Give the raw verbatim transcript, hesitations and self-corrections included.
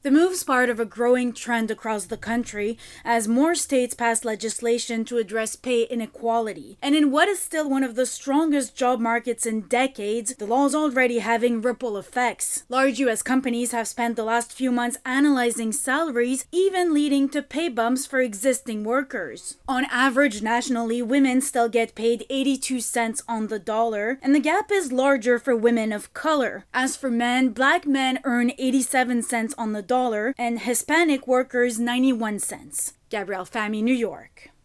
The move's part of a growing trend across the country as more states pass legislation to address pay inequality. And in what is still one of the strongest job markets in decades, the law is already having ripple effects. Large U S companies have spent the last few months analyzing salaries, even leading to pay bumps for existing workers. On average, nationally, women still get paid eighty-two cents on the dollar, and the gap is larger for women of color. As for men, black men earn eighty-seven cents on the dollar, and Hispanic workers ninety-one cents. Gabrielle Fahmy, New York.